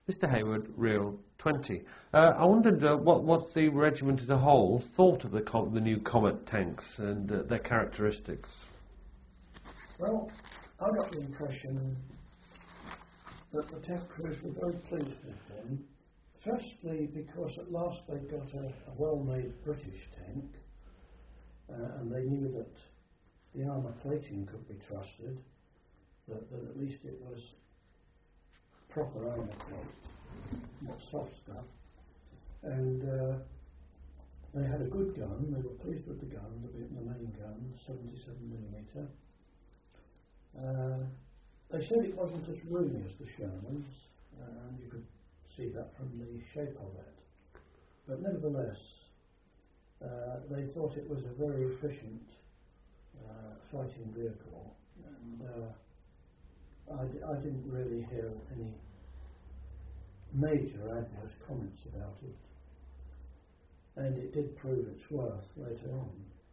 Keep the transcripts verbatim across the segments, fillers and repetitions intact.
Mister Hayward, Real twenty. Uh, I wondered uh, what what the regiment as a whole thought of the com the new Comet tanks and uh, their characteristics. Well, I got the impression that the tank crews were very pleased with them. Firstly, because at last they got a, a well-made British tank, uh, and they knew that the armour plating could be trusted, that, that at least it was proper armour plate, not soft stuff. And uh, they had a good gun. They were pleased with the gun, the, the main gun, seventy-seven millimeter. Uh, they said it wasn't as roomy as the Shermans, uh, and you could see that from the shape of it. But nevertheless, uh, they thought it was a very efficient uh, fighting vehicle, and uh, I, d I didn't really hear any major adverse comments about it, and it did prove its worth later on.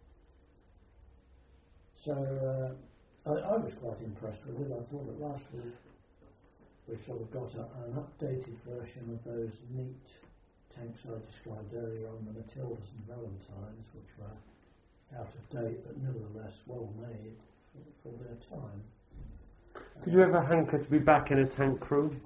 So uh, I, I was quite impressed with it. I thought that last week we sort of got a, an updated version of those neat tanks I described earlier on, the Matildas and Valentines, which were out of date but nevertheless well made for, for their time. Did you ever hanker to be back in a tank crew?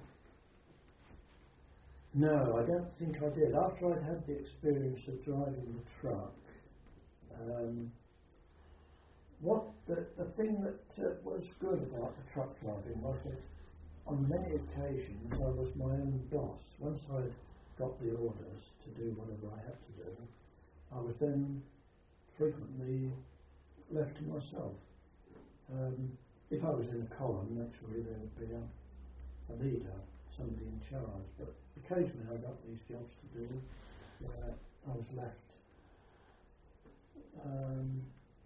No, I don't think I did. After I'd had the experience of driving the truck, um, what the, the thing that uh, was good about the truck driving was that on many occasions I was my own boss. Once I'd got the orders to do whatever I had to do, I was then frequently left to myself. Um, if I was in a column, naturally there would be a, a leader, somebody in charge, but occasionally I got these jobs to do where I was left um,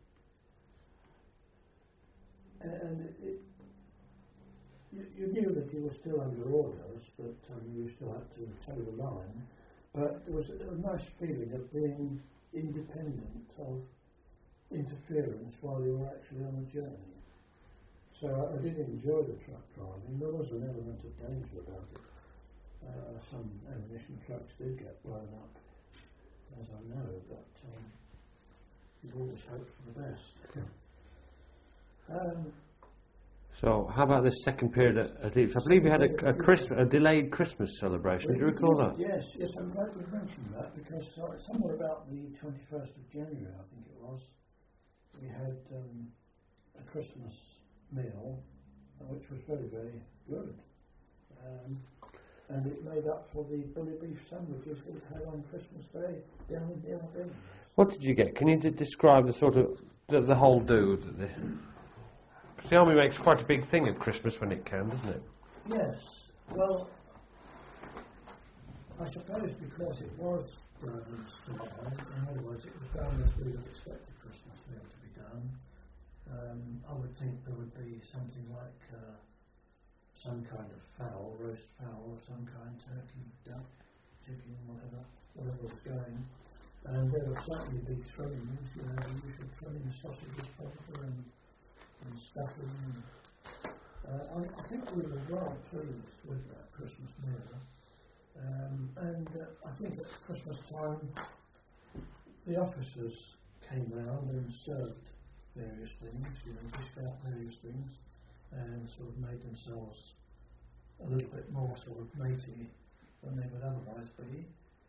and it, it, you, you knew that you were still under orders, but um, you still had to toe the line, but there was a, a nice feeling of being independent of interference while you were actually on a journey. So I, I did enjoy the truck driving. There was an element of danger about it. Uh, some ammunition trucks did get blown up, as I know, but um, you always hope for the best. um, So, how about this second period at, at Eaps? I believe we had a, a, Christ, a delayed Christmas celebration. Do you recall that? Yes, yes, I'm glad you mentioned that, because uh, somewhere about the twenty-first of January, I think it was, we had um, a Christmas meal, uh, which was very, very good. Um, and it made up for the bully beef sandwiches we had on Christmas Day down in the Ardennes. What did you get? Can you d describe the sort of, the, the whole do? The, the Army makes quite a big thing of Christmas when it can, doesn't it? Yes, well, I suppose because it was um, styled, in other words, it was done as we would expect a Christmas meal to be done. Um, I would think there would be something like uh, some kind of fowl, roast fowl of some kind, turkey, duck, chicken, whatever, whatever was going. And there would certainly be trimmings, you know, the usual trimming, sausages, probably, and, and stuffing. And, uh, I, I think we were well pleased with that Christmas meal. Um, and uh, I think at Christmas time, the officers came round and served various things, you know, dished out various things, and sort of made themselves a little bit more sort of matey than they would otherwise be.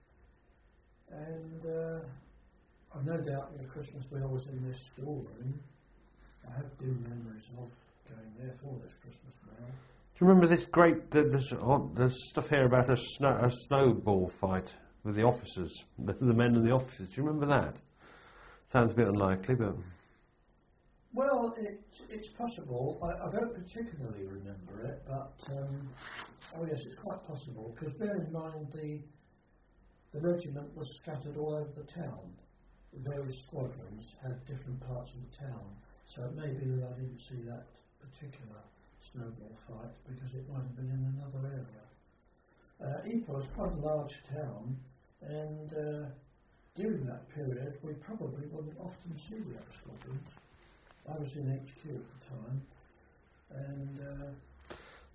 And uh, I've no doubt that Christmas meal was in this storeroom. I have dim memories of going there for this Christmas meal. Do you remember this great, the, there's, oh, there's stuff here about a, snow, a snowball fight with the officers, the, the men and the officers. Do you remember that? Sounds a bit unlikely, but... Well, it, it's possible. I, I don't particularly remember it, but um, oh yes, it's quite possible, because bear in mind the the regiment was scattered all over the town. The various squadrons had different parts of the town, so it may be that I didn't see that particular snowball fight because it might have been in another area. Uh, Ypres was quite a large town, and uh, during that period we probably wouldn't often see the other squadrons. I was in H Q at the time, and uh,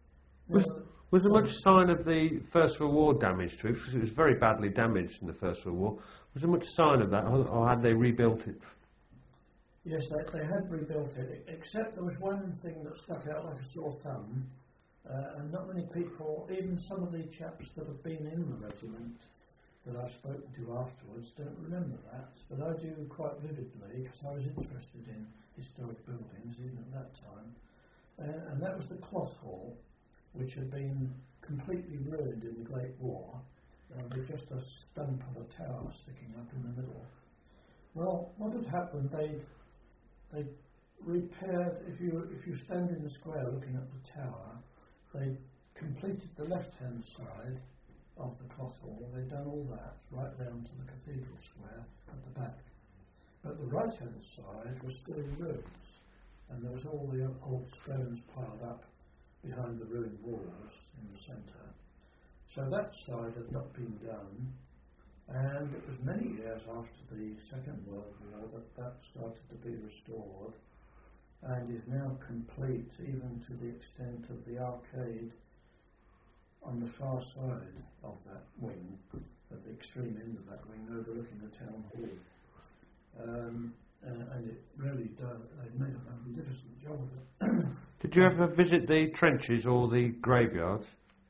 Was, Now, was there much sign of the First World War damage to it? Because it was very badly damaged in the First World War. Was there much sign of that, or, or had they rebuilt it? yes, they, they had rebuilt it, except there was one thing that stuck out like a sore thumb, uh, and not many people, even some of the chaps that have been in the regiment that I've spoken to afterwards, don't remember that, but I do quite vividly, because I was interested in historic buildings even at that time, uh, and that was the Cloth Hall, which had been completely ruined in the Great War, uh, with just a stump of a tower sticking up in the middle. Well, what had happened, they they repaired, if you if you stand in the square looking at the tower, they completed the left-hand side of the Cloth Hall. They'd done all that, right down to the Cathedral Square at the back. But the right-hand side was still in ruins, and there was all the old stones piled up behind the ruined walls in the centre. So that side had not been done, and it was many years after the Second World War that that started to be restored, and is now complete, even to the extent of the arcade on the far side of that wing, at the extreme end of that wing, overlooking the town hall. Um, uh, and it really does, they've made a magnificent job of it. Did you ever visit the trenches or the graveyards?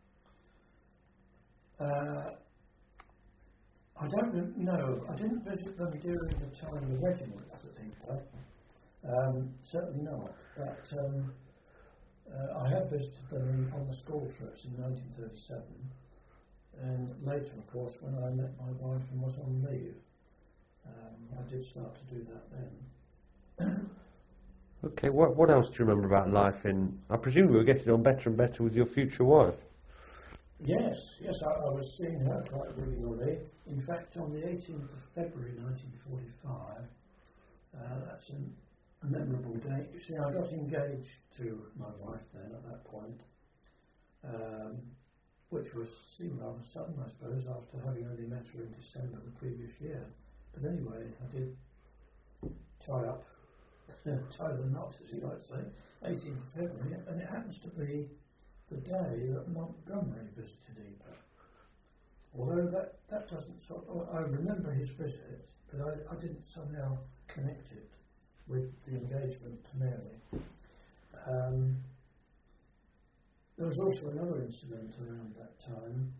Uh, I don't know. I didn't visit them during the time of the regiment, I think. Um, certainly not. But um, uh, I have visited them on the school trips in nineteen thirty-seven, and later, of course, when I met my wife and was on leave, um, I did start to do that then. Okay, what what else do you remember about life in... I presume you were getting on better and better with your future wife. Yes, yes, I, I was seeing her quite regularly. In fact, on the eighteenth of February nineteen forty-five, uh, that's an, a memorable date. You see, I got engaged to my wife then at that point, um, which was seemed rather sudden, I suppose, after having only met her in December the previous year. But anyway, I did tie up, tie the knot, as you might say, eighteenth of February, and it happens to be the day that Montgomery visited Ypres. Although that, that doesn't sort of, I remember his visit, but I, I didn't somehow connect it with the engagement to Mary. Um, there was also another incident around that time,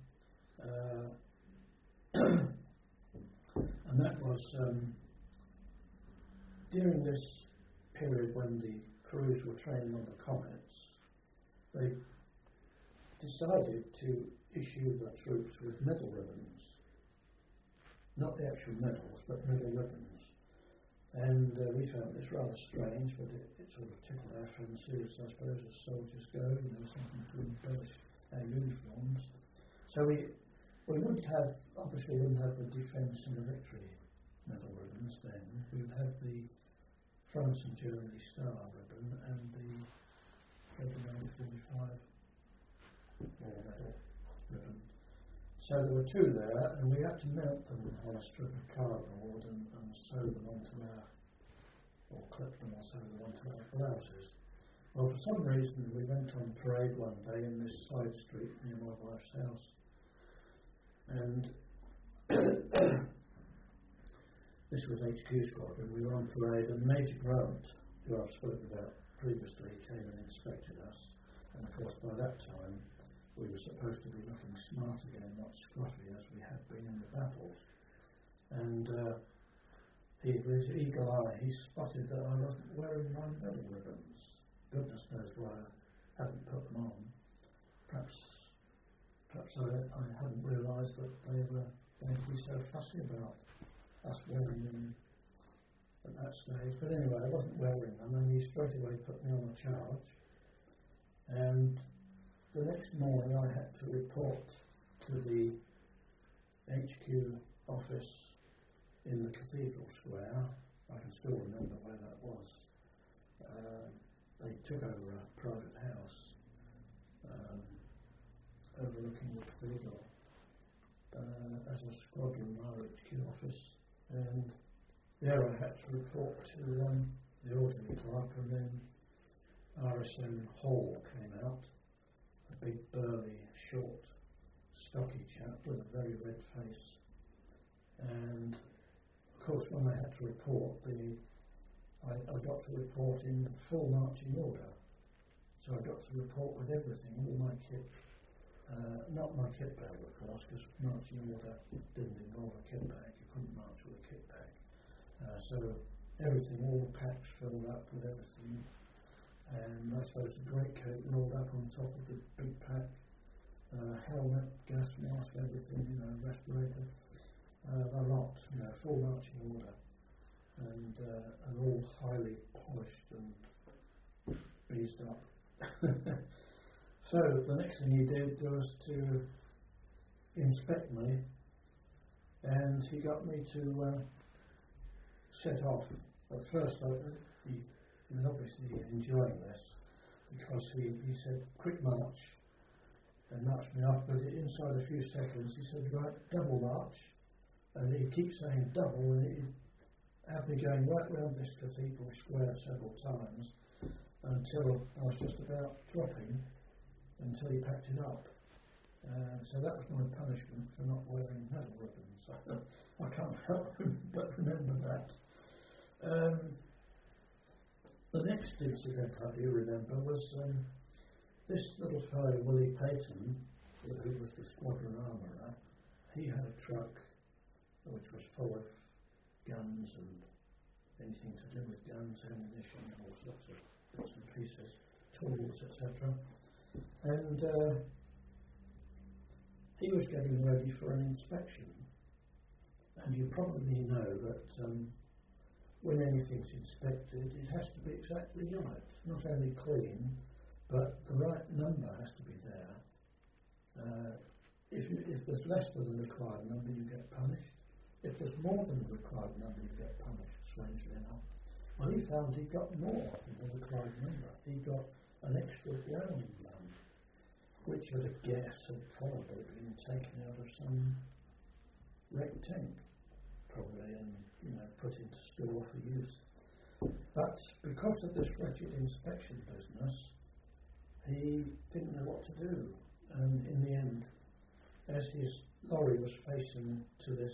uh, and that was um, during this period when the crews were training on the Comets, they decided to issue the troops with medal ribbons. Not the actual medals, but medal ribbons. And uh, we found this rather strange, but it, it sort of tickled our fancies, I suppose, as soldiers go, you know, something to embellish our uniforms. So we we would have, obviously we wouldn't have the Defence and the Victory medal ribbons then. We would have the France and Germany Star ribbon and the thirty-nine forty-five war medal ribbon. So there were two there, and we had to mount them on a strip of cardboard and, and sew them onto our, or clip them or sew them onto our blouses. Well, for some reason we went on parade one day in this side street near my wife's house, and this was H Q squadron. We were on parade, and Major Grant, who I've spoken about previously, came and inspected us. And of course, by that time, we were supposed to be looking smart again, not scruffy as we had been in the battles. And uh, he, with his eagle eye, he spotted that I wasn't wearing my medal ribbons. Goodness knows why I hadn't put them on. Perhaps, perhaps I, I hadn't realised that they were going to be so fussy about us wearing them at that stage. But anyway, I wasn't wearing them, and he straight away put me on a charge. And the next morning I had to report to the H Q office in the Cathedral Square. I can still remember where that was. Uh, they took over a private house um, overlooking the cathedral uh, as a squadron R H Q office, and there I had to report to um, the orderly clerk, and then R S M Hall came out, a big, burly, short, stocky chap with a very red face. And of course, when I had to report, the I, I got to report in full marching order. So I got to report with everything, all my kit, uh, not my kit bag, of course, because marching order didn't involve a kit bag. You couldn't march with a kit bag. Uh, so everything, all the packs filled up with everything. And I suppose the greatcoat rolled up on top of the big pack, uh, helmet, gas mask, everything, you know, respirator, uh, a lot, you know, full marching order. And, uh, and all highly polished and beezed up. So the next thing he did was to inspect me, and he got me to uh, set off. At first, I, he, he was obviously enjoying this, because he, he said, quick march, and marched me off, but inside a few seconds he said, right, double march, and he'd keep saying double, and he'd have me going right round this cathedral square several times until I was just about dropping, until he packed it up. Uh, so that was my punishment for not wearing medal ribbons. I, I can't help but remember that. Um, the next incident I do remember was um, this little fellow, Willie Payton, who was the squadron armourer. He had a truck which was full of guns and anything to do with guns, ammunition, all sorts of bits and pieces, tools, et cetera. And uh, he was getting ready for an inspection. And you probably know that um, when anything's inspected, it has to be exactly right. Not only clean, but the right number has to be there. Uh, if, you, if there's less than the required number, you get punished. If there's more than the required number, you get punished, strangely enough. Well, he found he got more than the required number. He got an extra Browning gun, which at a guess had probably been taken out of some wrecked tank, probably, and, you know, put into store for use. But because of this wretched inspection business, he didn't know what to do. And in the end, as his lorry was facing to this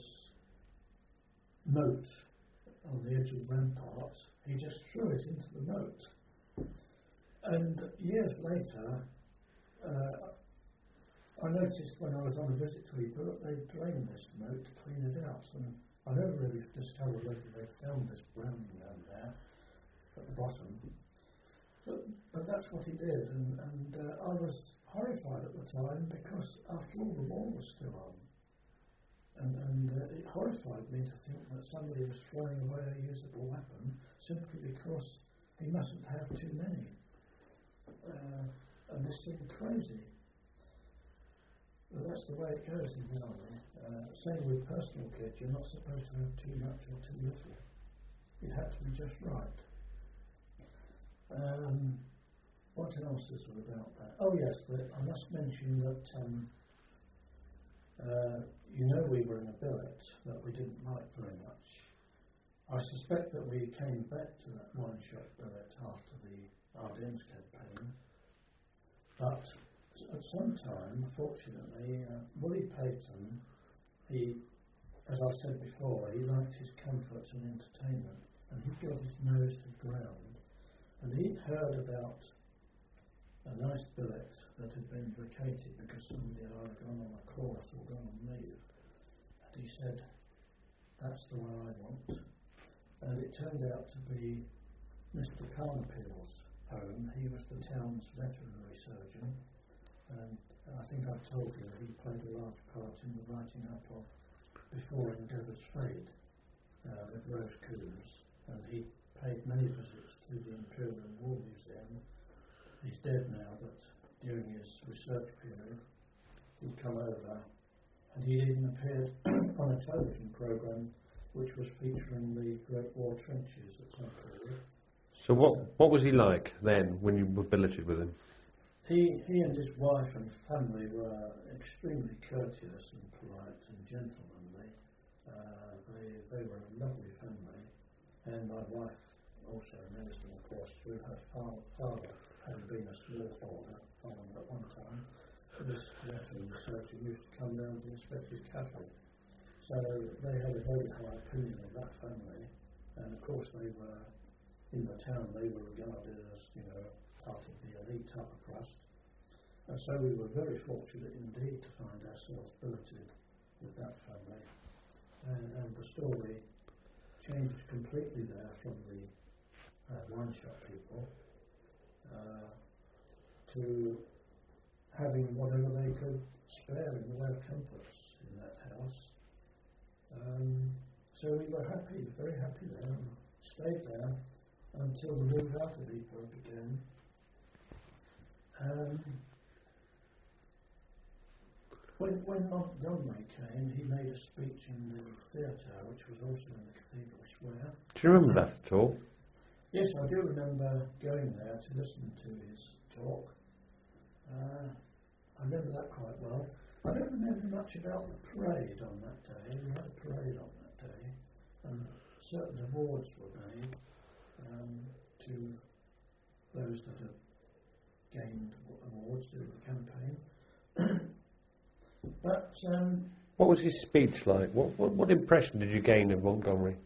moat on the edge of the ramparts, he just threw it into the moat. And years later, uh, I noticed when I was on a visit to Ypres that they drained this moat to clean it out. And I never really discovered whether they found this Browning gun there at the bottom. But, but that's what he did, and, and uh, I was horrified at the time because, after all, the war was still on. And, and uh, it horrified me to think that somebody was throwing away a usable weapon simply because he mustn't have too many. Uh, and this seemed crazy. But that's the way it goes in the army. Uh, same with personal kit, you're not supposed to have too much or too little. It had to be just right. Um, what else is there about that? Oh yes, the, I must mention that um, uh, you know we were in a billet that we didn't like very much. I suspect that we came back to that wine shop billet after the Ardennes campaign, but at some time, fortunately, uh, Willie Payton, he, as I said before, he liked his comfort and entertainment, and he got his nose to the ground, and he'd heard about a nice billet that had been vacated because somebody had either gone on a course or gone on leave. And he said, that's the one I want. And it turned out to be Mister Carnapill's home. He was the town's veterinary surgeon, and I think I've told you that he played a large part in the writing up of Before Endeavours Fade uh, with Rose Coombs, and he paid many visits to the Imperial War Museum. He's dead now, but during his research period, he'd come over, and he even appeared on a television programme which was featuring the Great War trenches at some period. So what what was he like then, when you were billeted with him? He he and his wife and family were extremely courteous and polite and gentlemanly. Uh, they they were a lovely family, and my wife also amazed me, of course, through her fa- father having been a smallholder farmer at one time. This veteran researcher used to come down to inspect his cattle. So they had a very high opinion of that family, and of course they were, in the town, they were regarded as, you know, part of the elite upper crust. And so we were very fortunate indeed to find ourselves billeted with that family. And, and the story changed completely there from the uh, wine shop people uh, to having whatever they could spare in the way of comforts in that house. Um, so we were happy, very happy there, and stayed there until the move out of Ypres began. Um, when, when Montgomery came, he made a speech in the theatre, which was also in the Cathedral Square. Do you remember that at all? Yes, I do remember going there to listen to his talk. Uh, I remember that quite well. I don't remember much about the parade on that day. We had a parade on that day, and certain awards were made um, to those that had gained awards during the campaign. But um, what was his speech like? What, what what impression did you gain of Montgomery?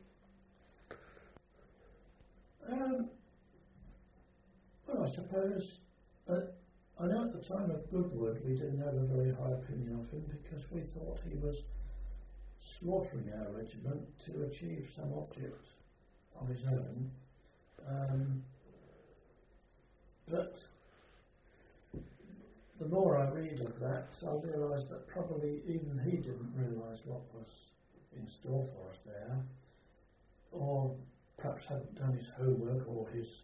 Um, well, I suppose. Uh, I know at the time of Goodwood we didn't have a very high opinion of him because we thought he was slaughtering our regiment to achieve some object of his own. Um, but the more I read of that, I realise that probably even he didn't realise what was in store for us there, or perhaps hadn't done his homework or his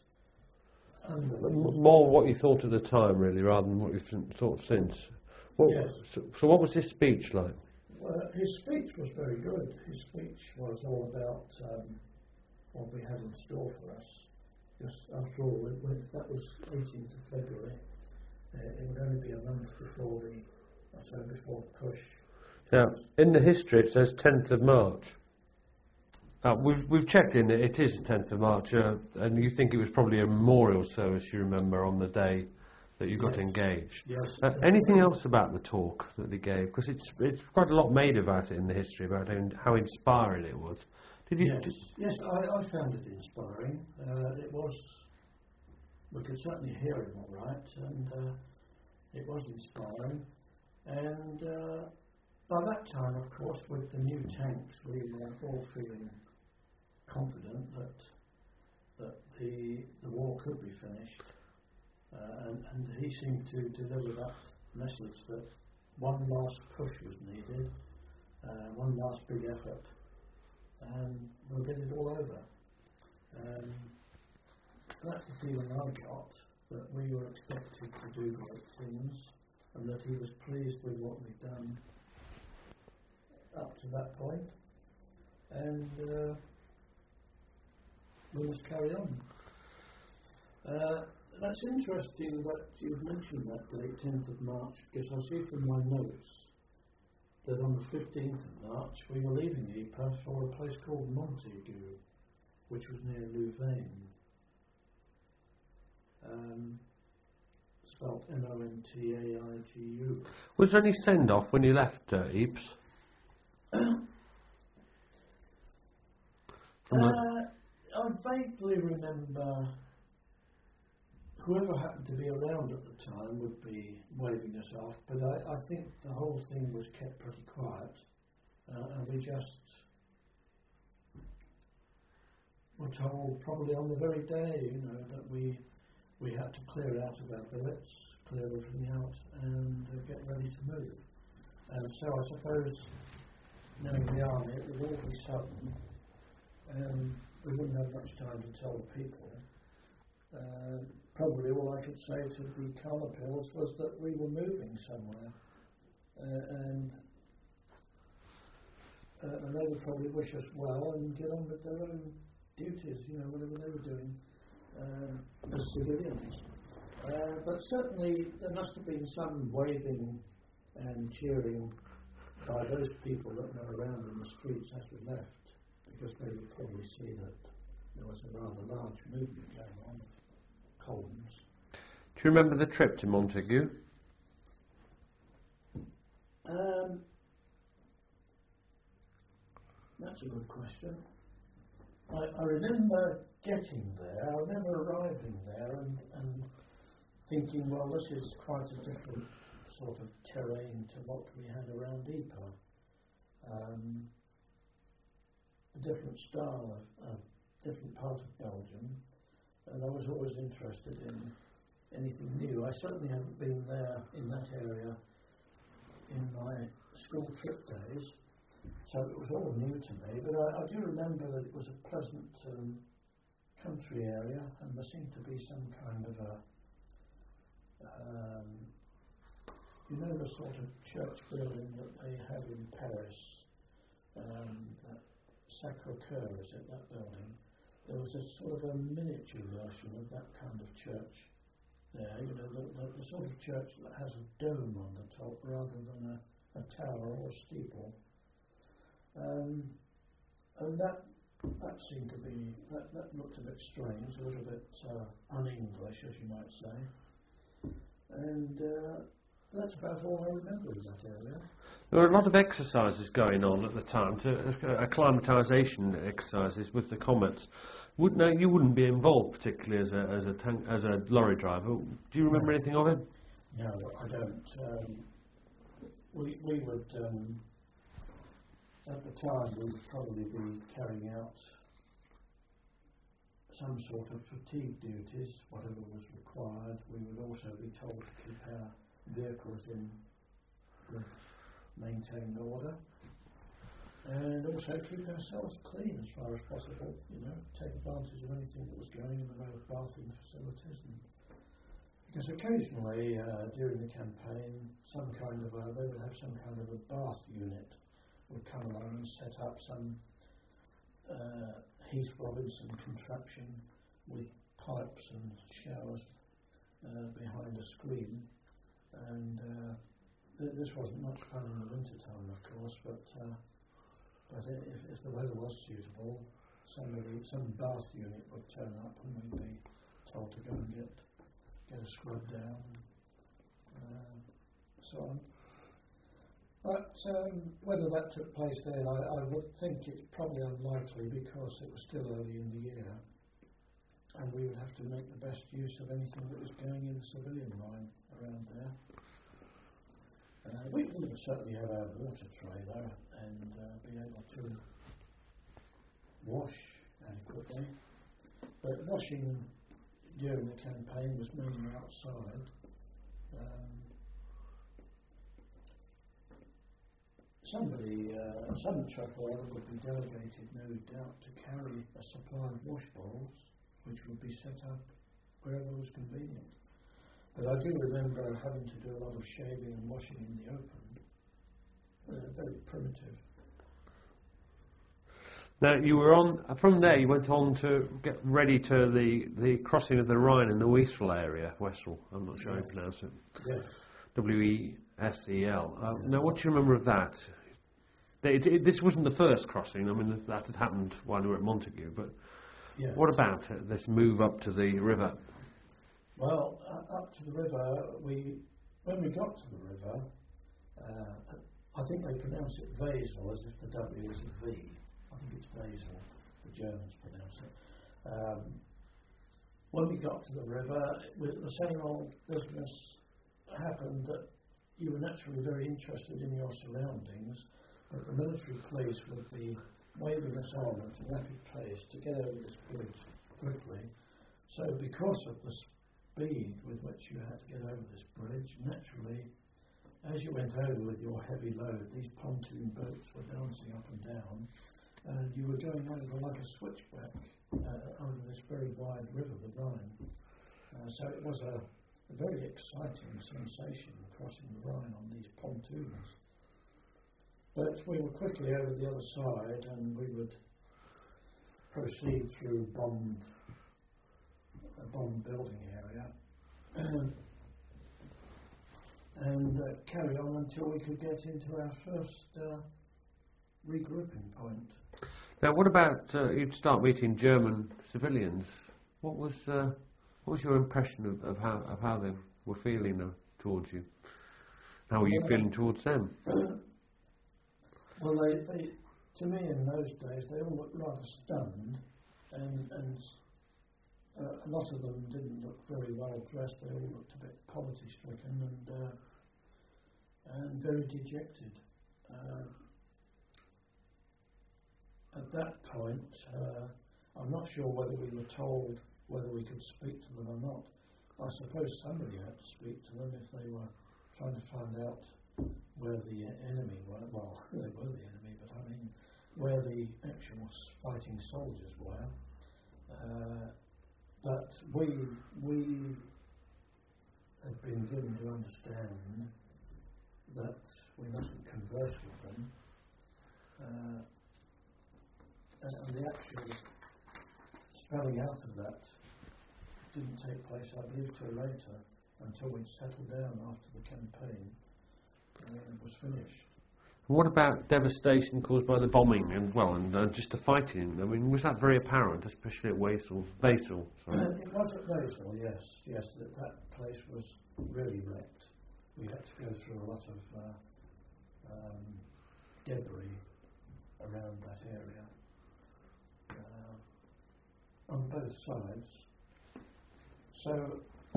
more what you thought at the time, really, rather than what you've thought since. What, yes. so, so what was his speech like? Well, his speech was very good. His speech was all about um, what we had in store for us. Just after all, it, it, that was eighteenth of February. Uh, it would only be a month before the, I say, before the push. Now, in the history it says tenth of March. Uh, we've we've checked in that it is tenth of March, uh, and you think it was probably a memorial service, you remember, on the day that you got yes. engaged. Yes. Uh, anything else about the talk that he gave? Because it's it's quite a lot made about it in the history, about how, how inspiring it was. Did you? Yes, Did yes I, I found it inspiring. Uh, it was, we could certainly hear him all right, and uh, it was inspiring. And uh, by that time, of course, with the new tanks, we were all feeling confident that that the the war could be finished, uh, and, and he seemed to deliver that message that one last push was needed, uh, one last big effort, and we'll get it all over. Um, that's the feeling I got, that we were expected to do great things, and that he was pleased with what we'd done up to that point, and uh, we must carry on. Uh, that's interesting that you've mentioned that date, tenth of March, because I see from my notes that on the fifteenth of March we were leaving Ypres for a place called Montaigu, which was near Louvain. Um, spelled M O N T A I G U. Was there any send-off when you left uh, Ypres? Uh, I vaguely remember whoever happened to be around at the time would be waving us off, but I, I think the whole thing was kept pretty quiet, uh, and we just were told probably on the very day, you know, that we we had to clear out of our billets, clear everything out, and uh, get ready to move. And so I suppose, knowing the army, it would all be sudden, and we wouldn't have much time to tell the people. Uh, probably all I could say to the Carnapils was that we were moving somewhere, uh, and uh, and they would probably wish us well and get on with their own duties, you know, whatever they were doing uh, as civilians. Uh, but certainly there must have been some waving and cheering by those people that were around in the streets as we left, because they would probably see that there was a rather large movement going on of columns. Do you remember the trip to Montague? Um, that's a good question. I, I remember getting there, I remember arriving there and, and thinking, well, this is quite a different sort of terrain to what we had around Ypres. Um, a different style, of, a different part of Belgium, and I was always interested in anything new. I certainly haven't been there in that area in my school trip days, so it was all new to me, but I, I do remember that it was a pleasant um, country area, and there seemed to be some kind of a um, you know, the sort of church building that they have in Paris, um, that Sacré-Cœur, is it, that building? There was a sort of a miniature version of that kind of church there, you know, the, the, the sort of church that has a dome on the top rather than a, a tower or a steeple. Um, and that that seemed to be, that, that looked a bit strange, a little bit uh, un-English, as you might say. And uh, that's about all I remember of that area. There were a lot of exercises going on at the time, to uh, acclimatisation exercises with the Comets. Would, now, you wouldn't be involved particularly as a as a tank, as a lorry driver. Do you remember no. anything of it? No, I don't. Um, we we would um, at the time we would probably be carrying out some sort of fatigue duties, whatever was required. We would also be told to keep our vehicles in good maintained order, and also keep ourselves clean as far as possible, you know, take advantage of anything that was going in the way of bathing facilities. And because occasionally uh, during the campaign, some kind of a, they would have some kind of a bath unit would come along and set up some uh, Heath Robinson contraption with pipes and showers uh, behind a screen, and uh, th- this wasn't much fun in the winter time, of course, but uh, but if, if the weather was suitable, somebody, some bath unit would turn up and we'd be told to go and get get a scrub down, and uh, so on. But um, whether that took place then, I, I would think it's probably unlikely because it was still early in the year, and we would have to make the best use of anything that was going in the civilian line around there. Uh, we, we would certainly have our water trailer and uh, be able to wash adequately, but washing during the campaign was mainly outside. Um, Somebody, uh, some truck driver would be delegated, no doubt, to carry a supply of wash bowls, which would be set up wherever was convenient. But I do remember having to do a lot of shaving and washing in the open. Uh, very primitive. Now, you were on, from there you went on to get ready to the, the crossing of the Rhine in the Wesel area, Wesel, I'm not sure how you pronounce it. Yes. W E S E L. Uh, now, what do you remember of that? It, it, this wasn't the first crossing, I mean, that had happened while we were at Montague, but Yeah. what about it, this move up to the river? Well, uh, up to the river, we when we got to the river, uh, I think they pronounce it Wesel as if the W is a V. I think it's Wesel, the Germans pronounce it. Um, when we got to the river, with the same old business happened that you were naturally very interested in your surroundings, but the military police would be waving us on at a rapid pace to get over this bridge quickly. So because of the speed with which you had to get over this bridge, naturally, as you went over with your heavy load, these pontoon boats were bouncing up and down, and you were going over like a switchback uh, over this very wide river, the Rhine. Uh, so it was a A very exciting sensation crossing the Rhine on these pontoons. But we were quickly over the other side, and we would proceed through bombed, a bomb building area, and, and uh, carry on until we could get into our first uh, regrouping point. Now, what about uh, you'd start meeting German civilians? What was uh, what was your impression of, of how of how they were feeling uh, towards you? How were you Well, feeling towards them? Well, they, they, to me in those days, they all looked rather stunned, and, and uh, a lot of them didn't look very well dressed. They all looked a bit poverty-stricken and uh, and very dejected. Uh, at that point, uh, I'm not sure whether we were told whether we could speak to them or not. I suppose somebody had to speak to them if they were trying to find out where the enemy were. Well, they were the enemy, but I mean where the actual fighting soldiers were. Uh, but we we had been given to understand that we mustn't converse with them. Uh, and the actual spelling out of that didn't take place, I believe, till later, until we'd settled down after the campaign uh, was finished. What about devastation caused by the bombing and well, and uh, just the fighting? I mean, was that very apparent, especially at Wesel? Wesel, sorry. Uh, it was at Wesel, yes, yes. That that place was really wrecked. We had to go through a lot of uh, um, debris around that area uh, on both sides. So, uh,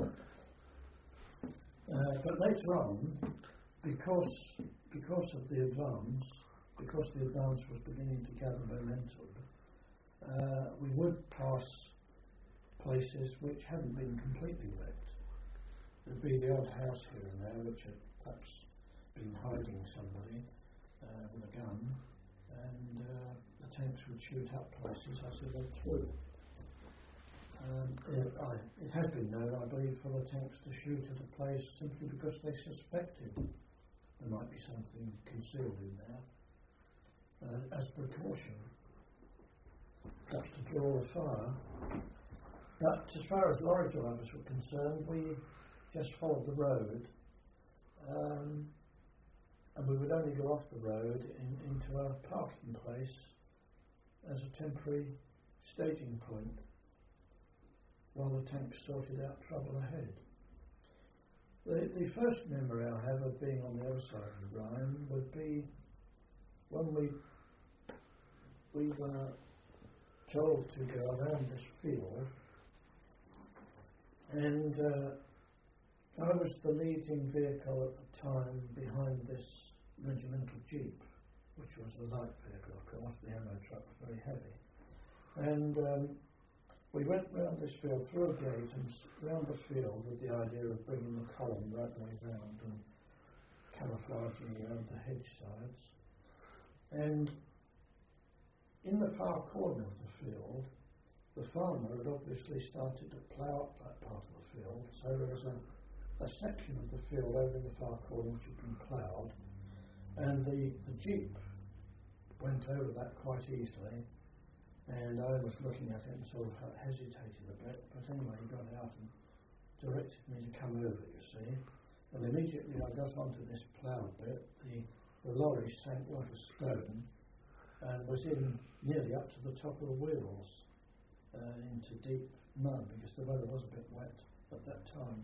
but later on, because because of the advance, because the advance was beginning to gather momentum, uh, we would pass places which hadn't been completely wrecked. There'd be the odd house here and there which had perhaps been hiding somebody uh, with a gun, and uh, the tanks would shoot up places as they went through. Um, it, I, it had been known, I believe, for the tanks to shoot at a place simply because they suspected there might be something concealed in there, uh, as precaution, perhaps to draw a fire. But as far as lorry drivers were concerned, we just followed the road, um, and we would only go off the road in, into a parking place as a temporary staging point while the tanks sorted out trouble ahead. The, the first memory I have of being on the other side of the Rhine would be when we we were told to go around this field, and uh, I was the leading vehicle at the time behind this regimental jeep, which was a light vehicle, of course. The ammo truck was very heavy, and um, we went round this field through a gate and round the field with the idea of bringing the column right the way round and camouflaging around the hedge sides. And in the far corner of the field, the farmer had obviously started to plough up that part of the field, so there was a, a section of the field over in the far corner which had been ploughed, and the, the jeep went over that quite easily. And I was looking at it and sort of hesitated a bit, but anyway he got out and directed me to come over, you see. And immediately I got onto this ploughed bit, the, the lorry sank like a stone and was in nearly up to the top of the wheels uh, into deep mud because the weather was a bit wet at that time.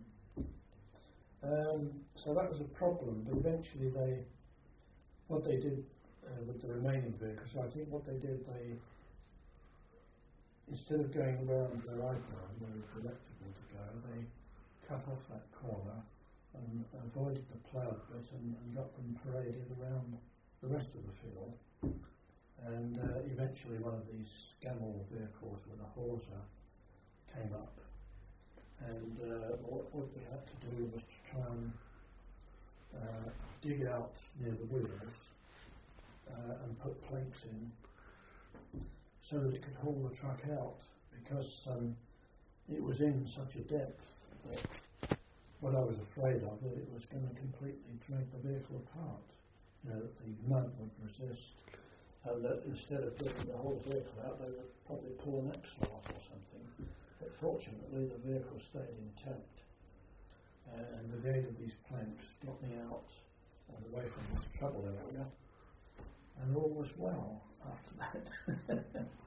Um, so that was a problem, but eventually they, what they did uh, with the remaining vehicles, I think what they did, they instead of going around where I'd gone, where it was electrical to go, they cut off that corner and avoided the ploughed bit and, and got them paraded around the rest of the field. And uh, eventually one of these Scammell vehicles with a hawser came up. And uh, what, what we had to do was to try and uh, dig out near the wheels uh, and put planks in, so that it could haul the truck out, because um, it was in such a depth that what I was afraid of, that it was going to completely drag the vehicle apart. You know, that the mud would resist, and that instead of getting the whole vehicle out, they would probably pull an axle off or something. But fortunately, the vehicle stayed intact, uh, and the aid of these planks got me out and away from this trouble area. and all was well after that.